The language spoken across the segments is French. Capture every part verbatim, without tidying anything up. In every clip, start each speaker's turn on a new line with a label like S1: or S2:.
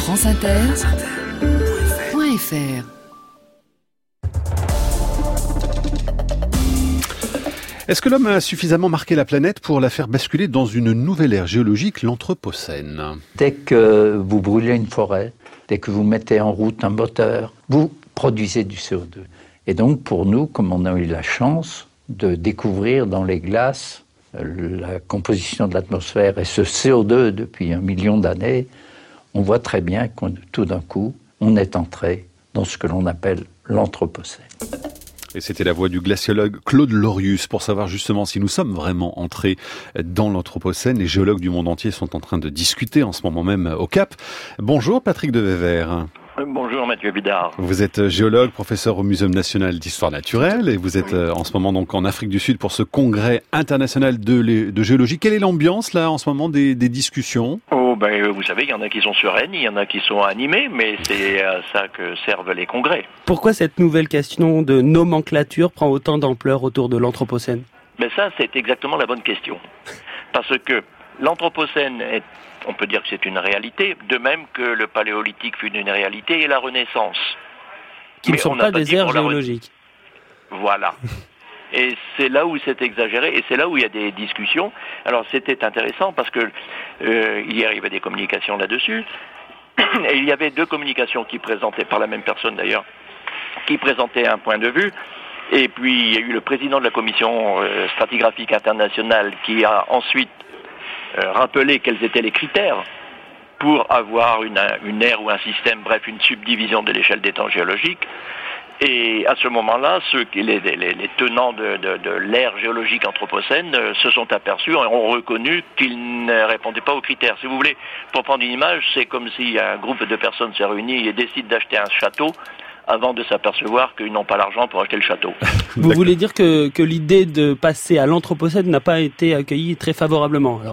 S1: franceinter point f r.
S2: Est-ce que l'homme a suffisamment marqué la planète pour la faire basculer dans une nouvelle ère géologique, l'Anthropocène ?
S3: Dès que vous brûlez une forêt, dès que vous mettez en route un moteur, vous produisez du C O deux. Et donc pour nous, comme on a eu la chance de découvrir dans les glaces la composition de l'atmosphère et ce C O deux depuis un million d'années, on voit très bien que tout d'un coup, on est entré dans ce que l'on appelle l'Anthropocène.
S2: Et c'était la voix du glaciologue Claude Lorius pour savoir justement si nous sommes vraiment entrés dans l'Anthropocène. Les géologues du monde entier sont en train de discuter en ce moment même au Cap. Bonjour Patrick de Wever.
S4: Bonjour Mathieu Bidard.
S2: Vous êtes géologue, professeur au Muséum national d'histoire naturelle et vous êtes en ce moment donc en Afrique du Sud pour ce congrès international de, de géologie. Quelle est l'ambiance là en ce moment des, des discussions ?
S4: Oh ben vous savez, il y en a qui sont sereines, il y en a qui sont animées, mais c'est à ça que servent les congrès.
S5: Pourquoi cette nouvelle question de nomenclature prend autant d'ampleur autour de l'Anthropocène ?
S4: Mais ça, c'est exactement la bonne question. Parce que l'Anthropocène est, on peut dire que c'est une réalité, de même que le Paléolithique fut une réalité et la Renaissance.
S5: Qui
S4: Mais
S5: ne sont
S4: pas,
S5: pas des aires géologiques.
S4: Re... Voilà. Et c'est là où c'est exagéré, et c'est là où il y a des discussions. Alors c'était intéressant parce que euh, hier il y avait des communications là-dessus, et il y avait deux communications qui présentaient, par la même personne d'ailleurs, qui présentaient un point de vue. Et puis il y a eu le président de la commission euh, stratigraphique internationale qui a ensuite euh, rappelé quels étaient les critères pour avoir une, une aire ou un système, bref, une subdivision de l'échelle des temps géologiques. Et à ce moment-là, ceux qui, les, les, les tenants de, de, de l'ère géologique anthropocène euh, se sont aperçus et ont reconnu qu'ils ne répondaient pas aux critères. Si vous voulez, pour prendre une image, c'est comme si un groupe de personnes se réunit et décide d'acheter un château avant de s'apercevoir qu'ils n'ont pas l'argent pour acheter le château.
S5: Vous voulez dire que, que l'idée de passer à l'Anthropocène n'a pas été accueillie très favorablement alors ?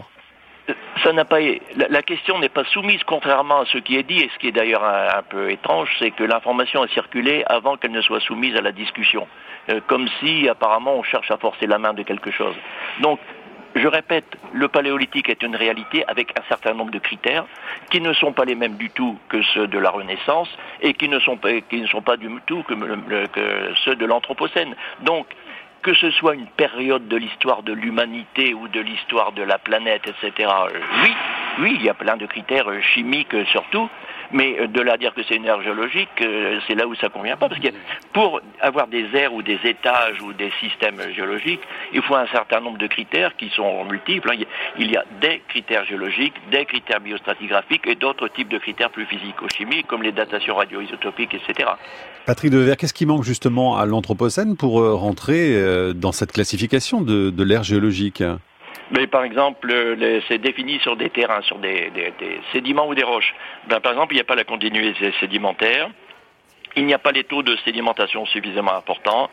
S4: Ça n'a pas, la, la question n'est pas soumise, contrairement à ce qui est dit, et ce qui est d'ailleurs un, un peu étrange, c'est que l'information a circulé avant qu'elle ne soit soumise à la discussion, euh, comme si apparemment on cherche à forcer la main de quelque chose. Donc, je répète, le Paléolithique est une réalité avec un certain nombre de critères qui ne sont pas les mêmes du tout que ceux de la Renaissance et qui ne sont pas, qui ne sont pas du tout que, que ceux de l'Anthropocène. Donc, que ce soit une période de l'histoire de l'humanité ou de l'histoire de la planète, et cetera, euh, oui, oui, il y a plein de critères euh, chimiques euh, surtout, mais euh, de là à dire que c'est une ère géologique, euh, c'est là où ça convient pas, parce que pour avoir des aires ou des étages ou des systèmes géologiques, il faut un certain nombre de critères qui sont multiples. Il y a des critères géologiques, des critères biostratigraphiques et d'autres types de critères plus physico-chimiques, comme les datations radioisotopiques, et cetera.
S2: Patrick de Wever, qu'est-ce qui manque justement à l'Anthropocène pour rentrer dans cette classification de, de l'ère géologique ?
S4: Mais par exemple, les, c'est défini sur des terrains, sur des, des, des sédiments ou des roches. Ben, par exemple, il n'y a pas la continuité sédimentaire, il n'y a pas les taux de sédimentation suffisamment importants,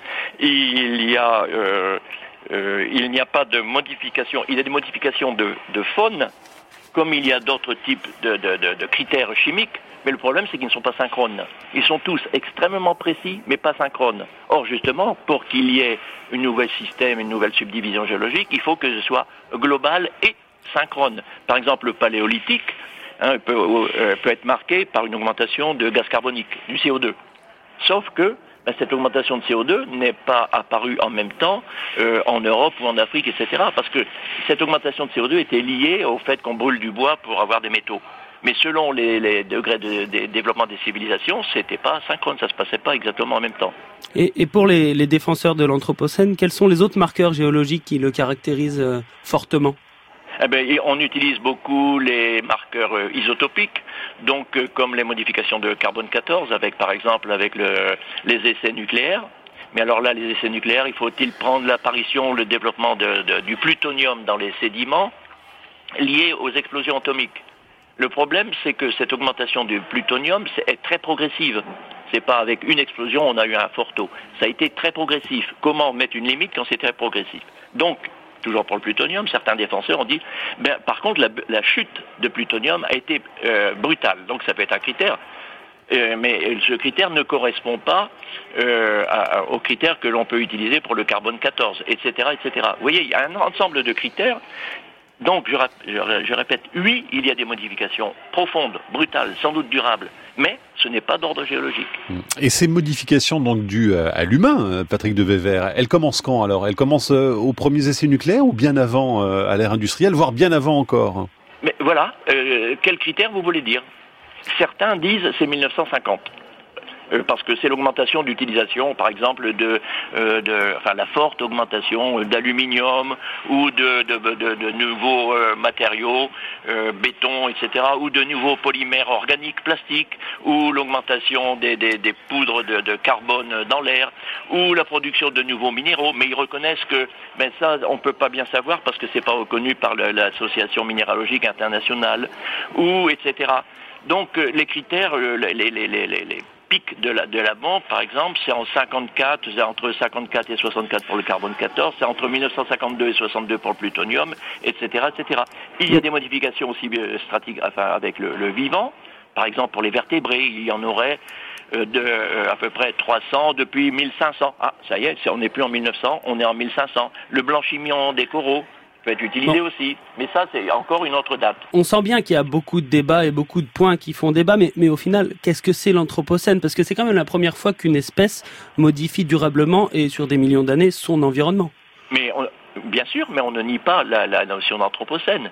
S4: il y a, euh, euh, il n'y a pas de modification, il y a des modifications de, de faune, comme il y a d'autres types de, de, de, de critères chimiques, mais le problème c'est qu'ils ne sont pas synchrones. Ils sont tous extrêmement précis, mais pas synchrones. Or justement, pour qu'il y ait une nouvelle système, une nouvelle subdivision géologique, il faut que ce soit global et synchrone. Par exemple, le Paléolithique hein, peut, euh, peut être marqué par une augmentation de gaz carbonique, du C O deux. Sauf que ben, cette augmentation de C O deux n'est pas apparue en même temps euh, en Europe ou en Afrique, et cetera. Parce que cette augmentation de C O deux était liée au fait qu'on brûle du bois pour avoir des métaux. Mais selon les, les degrés de, de développement des civilisations, c'était pas synchrone, ça se passait pas exactement en même temps.
S5: Et, et pour les, les défenseurs de l'Anthropocène, quels sont les autres marqueurs géologiques qui le caractérisent euh, fortement ?
S4: Eh bien, on utilise beaucoup les marqueurs euh, isotopiques, donc euh, comme les modifications de carbone quatorze, avec par exemple avec le, les essais nucléaires. Mais alors là, les essais nucléaires, il faut-il prendre l'apparition, le développement de, de, du plutonium dans les sédiments liés aux explosions atomiques. Le problème, c'est que cette augmentation du plutonium est très progressive. C'est pas avec une explosion, on a eu un fort taux. Ça a été très progressif. Comment mettre une limite quand c'est très progressif ? Donc, toujours pour le plutonium, certains défenseurs ont dit, ben, par contre, la, la chute de plutonium a été euh, brutale. Donc, ça peut être un critère. Euh, mais ce critère ne correspond pas euh, à, aux critères que l'on peut utiliser pour le carbone quatorze, et cetera, et cetera. Vous voyez, il y a un ensemble de critères Donc, je, je, je répète, oui, il y a des modifications profondes, brutales, sans doute durables, mais ce n'est pas d'ordre géologique.
S2: Et ces modifications donc dues à l'humain, Patrick de Wever, elles commencent quand alors? Elles commencent aux premiers essais nucléaires ou bien avant à l'ère industrielle, voire bien avant encore?
S4: Mais voilà, euh, quels critères vous voulez dire? Certains disent c'est mille neuf cent cinquante. Euh, parce que c'est l'augmentation d'utilisation, par exemple, de, euh, de, enfin, la forte augmentation d'aluminium ou de, de, de, de nouveaux euh, matériaux, euh, béton, et cetera, ou de nouveaux polymères organiques, plastiques, ou l'augmentation des, des, des poudres de, de carbone dans l'air, ou la production de nouveaux minéraux. Mais ils reconnaissent que, ben ça, on peut pas bien savoir parce que c'est pas reconnu par le, l'association minéralogique internationale, ou et cetera. Donc euh, les critères, euh, les, les, les, les, les pic de la, de la bombe, par exemple, c'est en cinquante-quatre, c'est entre cinquante-quatre et soixante-quatre pour le carbone quatorze, c'est entre mille neuf cent cinquante-deux et soixante-deux pour le plutonium, et cetera, et cetera. Il y a des modifications aussi stratigraphiques, enfin, avec le, le vivant. Par exemple, pour les vertébrés, il y en aurait euh, de euh, à peu près trois cents depuis mille cinq cents. Ah, ça y est, on n'est plus en mille neuf cents, on est en mille cinq cents. Le blanchiment des coraux peut être utilisé bon. aussi, mais ça c'est encore une autre date.
S5: On sent bien qu'il y a beaucoup de débats et beaucoup de points qui font débat, mais, mais au final, qu'est-ce que c'est l'Anthropocène? Parce que c'est quand même la première fois qu'une espèce modifie durablement et sur des millions d'années son environnement.
S4: Mais on, bien sûr, mais on ne nie pas la, la notion d'Anthropocène.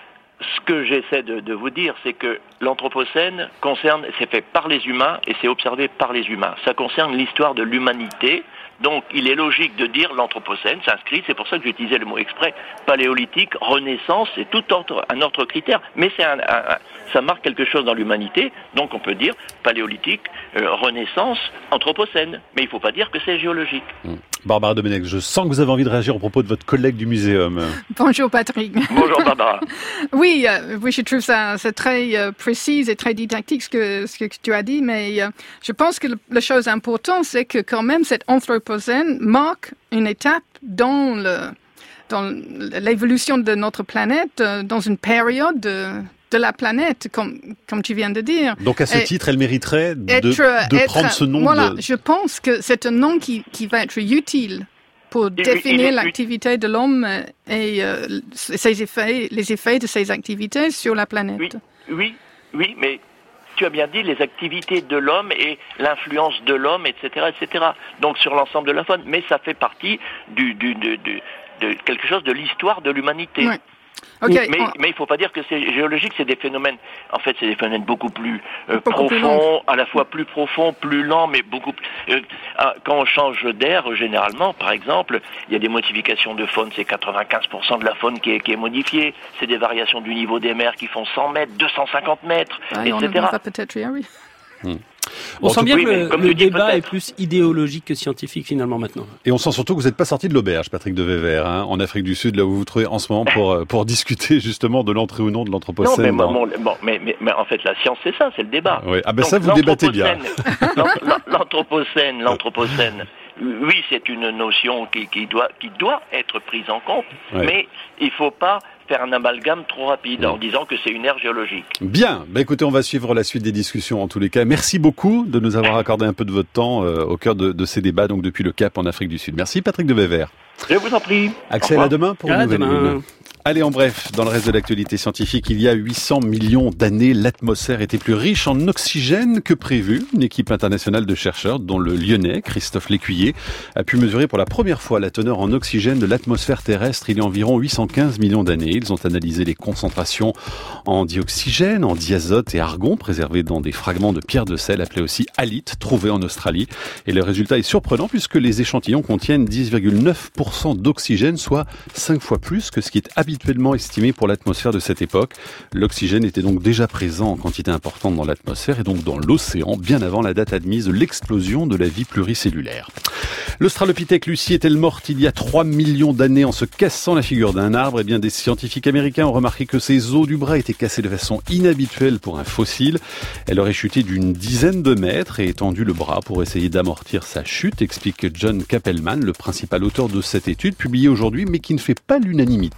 S4: Ce que j'essaie de, de vous dire, c'est que l'Anthropocène concerne, c'est fait par les humains et c'est observé par les humains. Ça concerne l'histoire de l'humanité. Donc, il est logique de dire l'Anthropocène s'inscrit, c'est pour ça que j'ai utilisé le mot exprès, paléolithique, renaissance, c'est tout autre, un autre critère. Mais c'est un, un, un, ça marque quelque chose dans l'humanité, donc on peut dire paléolithique, euh, renaissance, Anthropocène. Mais il ne faut pas dire que c'est géologique.
S2: Mmh. Barbara Domenech, je sens que vous avez envie de réagir au propos de votre collègue du muséum.
S6: Bonjour Patrick.
S4: Bonjour Barbara.
S6: oui, euh, oui, je trouve ça c'est très euh, précis et très didactique ce que, ce que tu as dit, mais euh, je pense que le, la chose importante, c'est que quand même cet Anthropocène marque une étape dans le dans l'évolution de notre planète, euh, dans une période de, de la planète, comme, comme tu viens de dire.
S2: Donc à ce et titre, elle mériterait de,
S6: être,
S2: de
S6: être,
S2: prendre ce nom.
S6: Voilà,
S2: de...
S6: je pense que c'est un nom qui, qui va être utile pour
S4: il,
S6: définir
S4: il, il,
S6: l'activité de l'homme et euh, ses effets, les effets de ses activités sur la planète.
S4: Oui, oui, oui, mais tu as bien dit les activités de l'homme et l'influence de l'homme, et cetera, et cetera. Donc sur l'ensemble de la faune, mais ça fait partie du, du, du, du de quelque chose de l'histoire de l'humanité.
S6: Oui. Okay.
S4: Mais, mais il ne faut pas dire que c'est géologique, c'est des phénomènes, en fait c'est des phénomènes beaucoup plus euh,
S6: beaucoup
S4: profonds, plus à la fois plus profonds, plus lents, mais beaucoup plus... Euh, quand on change d'air, généralement, par exemple, il y a des modifications de faune, c'est quatre-vingt-quinze pour cent de la faune qui est, qui est modifiée, c'est des variations du niveau des mers qui font cent mètres, deux cent cinquante mètres,
S6: ah,
S4: et cetera.
S6: On va peut-être y arriver.
S2: Hmm.
S5: On bon, sent bien oui, que le, le débat
S4: dis,
S5: est plus idéologique que scientifique finalement maintenant.
S2: Et on sent surtout que vous n'êtes pas sorti de l'auberge, Patrick de Wever, hein, en Afrique du Sud, là où vous vous trouvez en ce moment pour pour discuter justement de l'entrée ou non de l'Anthropocène.
S4: Non, mais,
S2: dans...
S4: bon, bon, mais, mais, mais en fait la science c'est ça, c'est le débat.
S2: Oui. Ah ben Donc, ça vous débattez bien.
S4: L'Anthropocène, l'Anthropocène. Oui, c'est une notion qui, qui doit qui doit être prise en compte, ouais. mais il faut pas faire un amalgame trop rapide en disant que c'est une ère géologique.
S2: Bien, bah écoutez, on va suivre la suite des discussions en tous les cas. Merci beaucoup de nous avoir accordé un peu de votre temps euh, au cœur de, de ces débats, donc depuis le Cap en Afrique du Sud. Merci Patrick de Wever.
S4: Je vous en prie.
S2: Axel, à demain pour une nouvelle lune. Allez, en bref, dans le reste de l'actualité scientifique, il y a huit cents millions d'années, l'atmosphère était plus riche en oxygène que prévu. Une équipe internationale de chercheurs, dont le Lyonnais, Christophe Lécuyer, a pu mesurer pour la première fois la teneur en oxygène de l'atmosphère terrestre il y a environ huit cent quinze millions d'années. Ils ont analysé les concentrations en dioxygène, en diazote et argon, préservés dans des fragments de pierre de sel, appelés aussi halites, trouvés en Australie. Et le résultat est surprenant puisque les échantillons contiennent dix virgule neuf pour cent d'oxygène, soit cinq fois plus que ce qui est habituellement estimé pour l'atmosphère de cette époque. L'oxygène était donc déjà présent en quantité importante dans l'atmosphère et donc dans l'océan, bien avant la date admise de l'explosion de la vie pluricellulaire. L'Australopithèque Lucie est-elle morte il y a trois millions d'années en se cassant la figure d'un arbre? Eh bien, des scientifiques américains ont remarqué que ses os du bras étaient cassés de façon inhabituelle pour un fossile. Elle aurait chuté d'une dizaine de mètres et étendu le bras pour essayer d'amortir sa chute, explique John Kappelman, le principal auteur de cette étude, publiée aujourd'hui, mais qui ne fait pas l'unanimité.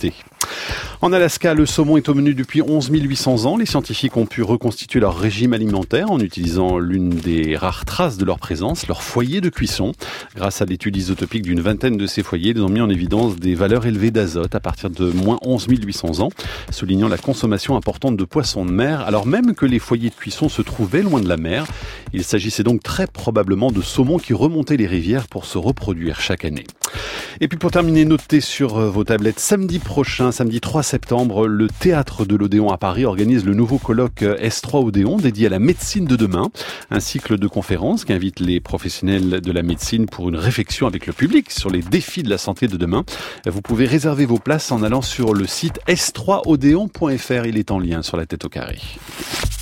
S2: En Alaska, le saumon est au menu depuis onze mille huit cents ans. Les scientifiques ont pu reconstituer leur régime alimentaire en utilisant l'une des rares traces de leur présence, leur foyer de cuisson. Grâce à l'étude isotopique d'une vingtaine de ces foyers, ils ont mis en évidence des valeurs élevées d'azote à partir de moins onze mille huit cents ans, soulignant la consommation importante de poissons de mer, alors même que les foyers de cuisson se trouvaient loin de la mer. Il s'agissait donc très probablement de saumons qui remontaient les rivières pour se reproduire chaque année. Et puis pour terminer, notez sur vos tablettes, samedi prochain, samedi trois septembre, le Théâtre de l'Odéon à Paris organise le nouveau colloque S trois Odéon dédié à la médecine de demain. Un cycle de conférences qui invite les professionnels de la médecine pour une réflexion avec le public sur les défis de la santé de demain. Vous pouvez réserver vos places en allant sur le site s trois odéon point f r. Il est en lien sur la tête au carré.